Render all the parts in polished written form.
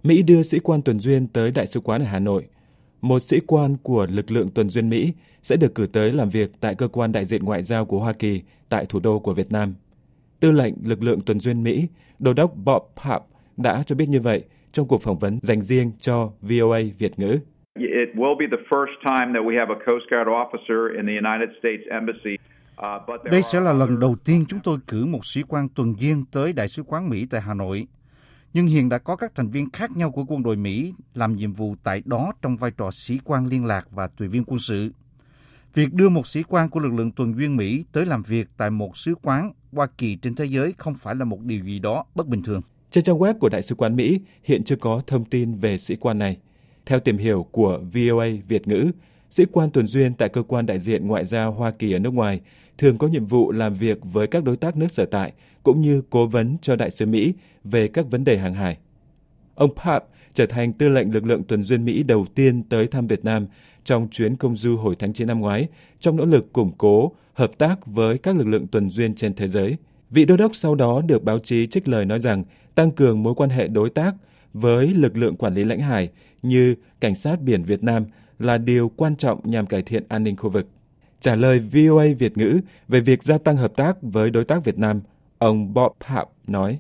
Mỹ đưa sĩ quan tuần duyên tới Đại sứ quán ở Hà Nội. Một sĩ quan của lực lượng tuần duyên Mỹ sẽ được cử tới làm việc tại cơ quan đại diện ngoại giao của Hoa Kỳ tại thủ đô của Việt Nam. Tư lệnh lực lượng tuần duyên Mỹ, Đô đốc Bob Papp đã cho biết như vậy trong cuộc phỏng vấn dành riêng cho VOA Việt ngữ. Đây sẽ là lần đầu tiên chúng tôi cử một sĩ quan tuần duyên tới Đại sứ quán Mỹ tại Hà Nội. Nhưng hiện đã có các thành viên khác nhau của quân đội Mỹ làm nhiệm vụ tại đó trong vai trò sĩ quan liên lạc và tùy viên quân sự. Việc đưa một sĩ quan của lực lượng tuần duyên Mỹ tới làm việc tại một sứ quán Hoa Kỳ trên thế giới không phải là một điều gì đó bất bình thường. Trên trang web của Đại sứ quán Mỹ hiện chưa có thông tin về sĩ quan này. Theo tìm hiểu của VOA Việt ngữ, sĩ quan tuần duyên tại cơ quan đại diện ngoại giao Hoa Kỳ ở nước ngoài thường có nhiệm vụ làm việc với các đối tác nước sở tại, cũng như cố vấn cho đại sứ Mỹ về các vấn đề hàng hải. Ông Papp trở thành tư lệnh lực lượng tuần duyên Mỹ đầu tiên tới thăm Việt Nam trong chuyến công du hồi tháng 9 năm ngoái, trong nỗ lực củng cố, hợp tác với các lực lượng tuần duyên trên thế giới. Vị đô đốc sau đó được báo chí trích lời nói rằng tăng cường mối quan hệ đối tác với lực lượng quản lý lãnh hải như Cảnh sát biển Việt Nam là điều quan trọng nhằm cải thiện an ninh khu vực. Trả lời VOA Việt ngữ về việc gia tăng hợp tác với đối tác Việt Nam, ông Bob Papp nói: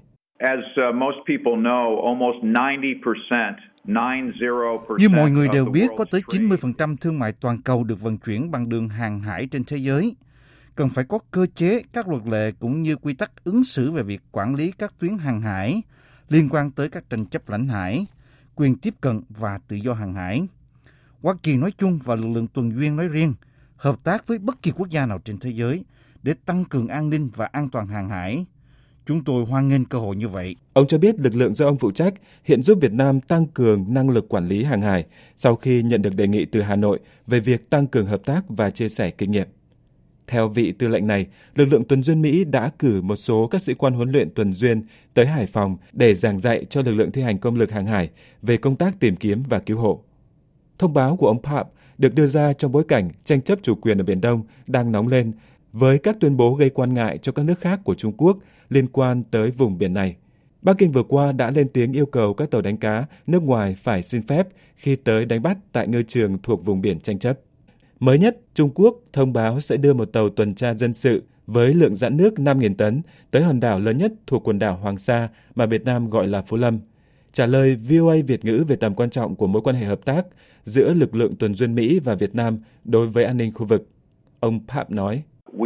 Như mọi người đều biết, có tới 90% thương mại toàn cầu được vận chuyển bằng đường hàng hải trên thế giới. Cần phải có cơ chế, các luật lệ cũng như quy tắc ứng xử về việc quản lý các tuyến hàng hải liên quan tới các tranh chấp lãnh hải, quyền tiếp cận và tự do hàng hải. Hoa Kỳ nói chung và lực lượng tuần duyên nói riêng hợp tác với bất kỳ quốc gia nào trên thế giới để tăng cường an ninh và an toàn hàng hải. Chúng tôi hoan nghênh cơ hội như vậy. Ông cho biết lực lượng do ông phụ trách hiện giúp Việt Nam tăng cường năng lực quản lý hàng hải sau khi nhận được đề nghị từ Hà Nội về việc tăng cường hợp tác và chia sẻ kinh nghiệm. Theo vị tư lệnh này, lực lượng tuần duyên Mỹ đã cử một số các sĩ quan huấn luyện tuần duyên tới Hải Phòng để giảng dạy cho lực lượng thi hành công lực hàng hải về công tác tìm kiếm và cứu hộ. Thông báo của ông Papp được đưa ra trong bối cảnh tranh chấp chủ quyền ở Biển Đông đang nóng lên với các tuyên bố gây quan ngại cho các nước khác của Trung Quốc liên quan tới vùng biển này. Bắc Kinh vừa qua đã lên tiếng yêu cầu các tàu đánh cá nước ngoài phải xin phép khi tới đánh bắt tại ngư trường thuộc vùng biển tranh chấp. Mới nhất, Trung Quốc thông báo sẽ đưa một tàu tuần tra dân sự với lượng rãnh nước 5.000 tấn tới hòn đảo lớn nhất thuộc quần đảo Hoàng Sa mà Việt Nam gọi là Phú Lâm. Trả lời VOA Việt ngữ về tầm quan trọng của mối quan hệ hợp tác giữa lực lượng tuần duyên Mỹ và Việt Nam đối với an ninh khu vực, ông Papp nói: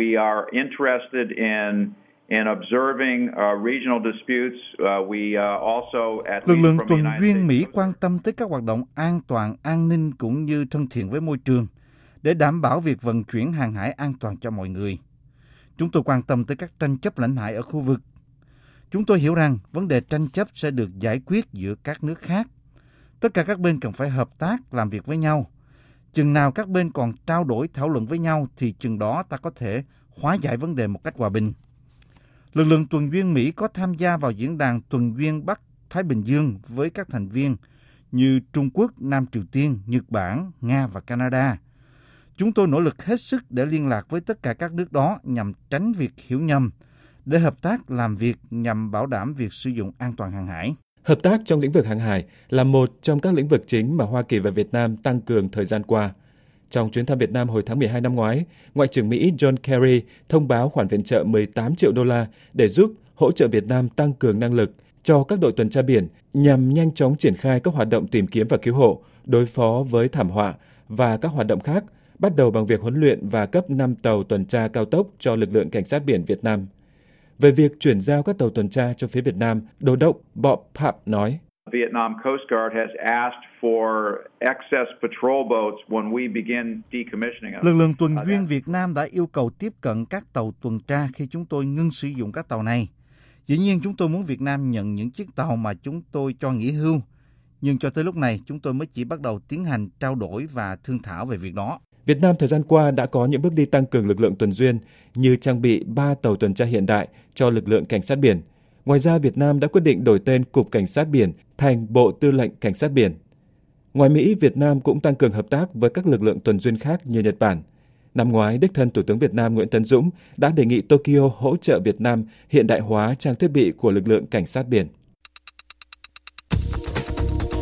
Lực lượng tuần duyên Mỹ quan tâm tới các hoạt động an toàn, an ninh cũng như thân thiện với môi trường để đảm bảo việc vận chuyển hàng hải an toàn cho mọi người. Chúng tôi quan tâm tới các tranh chấp lãnh hải ở khu vực. Chúng tôi hiểu rằng vấn đề tranh chấp sẽ được giải quyết giữa các nước khác. Tất cả các bên cần phải hợp tác, làm việc với nhau. Chừng nào các bên còn trao đổi, thảo luận với nhau thì chừng đó ta có thể hóa giải vấn đề một cách hòa bình. Lực lượng tuần duyên Mỹ có tham gia vào diễn đàn tuần duyên Bắc Thái Bình Dương với các thành viên như Trung Quốc, Nam Triều Tiên, Nhật Bản, Nga và Canada. Chúng tôi nỗ lực hết sức để liên lạc với tất cả các nước đó nhằm tránh việc hiểu nhầm, để hợp tác làm việc nhằm bảo đảm việc sử dụng an toàn hàng hải. Hợp tác trong lĩnh vực hàng hải là một trong các lĩnh vực chính mà Hoa Kỳ và Việt Nam tăng cường thời gian qua. Trong chuyến thăm Việt Nam hồi tháng 12 năm ngoái, Ngoại trưởng Mỹ John Kerry thông báo khoản viện trợ 18 triệu đô la để giúp hỗ trợ Việt Nam tăng cường năng lực cho các đội tuần tra biển nhằm nhanh chóng triển khai các hoạt động tìm kiếm và cứu hộ, đối phó với thảm họa và các hoạt động khác, bắt đầu bằng việc huấn luyện và cấp 5 tàu tuần tra cao tốc cho lực lượng cảnh sát biển Việt Nam. Về việc chuyển giao các tàu tuần tra cho phía Việt Nam, Đô đốc Bob Papp nói: Vietnam Coast Guard has asked for excess patrol boats when we begin decommissioning them. Lực lượng tuần duyên Việt Nam đã yêu cầu tiếp cận các tàu tuần tra khi chúng tôi ngưng sử dụng các tàu này. Dĩ nhiên chúng tôi muốn Việt Nam nhận những chiếc tàu mà chúng tôi cho nghỉ hưu, nhưng cho tới lúc này chúng tôi mới chỉ bắt đầu tiến hành trao đổi và thương thảo về việc đó. Việt Nam thời gian qua đã có những bước đi tăng cường lực lượng tuần duyên như trang bị 3 tàu tuần tra hiện đại cho lực lượng cảnh sát biển. Ngoài ra, Việt Nam đã quyết định đổi tên Cục Cảnh sát biển thành Bộ Tư lệnh Cảnh sát biển. Ngoài Mỹ, Việt Nam cũng tăng cường hợp tác với các lực lượng tuần duyên khác như Nhật Bản. Năm ngoái, đích thân Thủ tướng Việt Nam Nguyễn Tấn Dũng đã đề nghị Tokyo hỗ trợ Việt Nam hiện đại hóa trang thiết bị của lực lượng cảnh sát biển.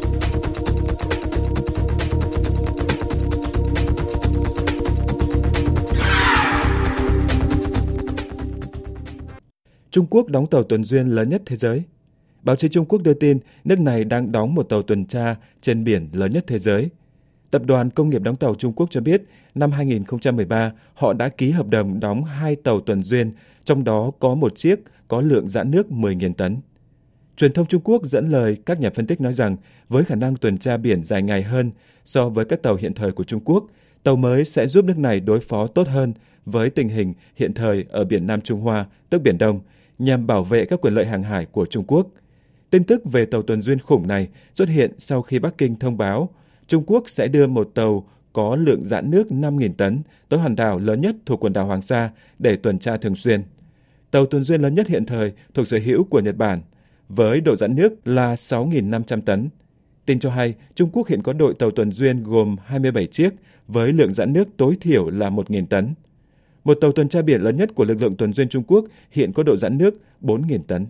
Trung Quốc đóng tàu tuần duyên lớn nhất thế giới. Báo chí Trung Quốc đưa tin nước này đang đóng một tàu tuần tra trên biển lớn nhất thế giới. Tập đoàn Công nghiệp đóng tàu Trung Quốc cho biết, năm 2013, họ đã ký hợp đồng đóng 2 tàu tuần duyên, trong đó có một chiếc có lượng rã nước 10.000 tấn. Truyền thông Trung Quốc dẫn lời các nhà phân tích nói rằng, với khả năng tuần tra biển dài ngày hơn so với các tàu hiện thời của Trung Quốc, tàu mới sẽ giúp nước này đối phó tốt hơn với tình hình hiện thời ở biển Nam Trung Hoa, tức Biển Đông, nhằm bảo vệ các quyền lợi hàng hải của Trung Quốc. Tin tức về tàu tuần duyên khủng này xuất hiện sau khi Bắc Kinh thông báo Trung Quốc sẽ đưa một tàu có lượng rã nước 5.000 tấn tới hòn đảo lớn nhất thuộc quần đảo Hoàng Sa để tuần tra thường xuyên. Tàu tuần duyên lớn nhất hiện thời thuộc sở hữu của Nhật Bản, với độ rã nước là 6.500 tấn. Tin cho hay, Trung Quốc hiện có đội tàu tuần duyên gồm 27 chiếc với lượng rã nước tối thiểu là 1.000 tấn. Một tàu tuần tra biển lớn nhất của lực lượng tuần duyên Trung Quốc hiện có độ rã nước 4.000 tấn.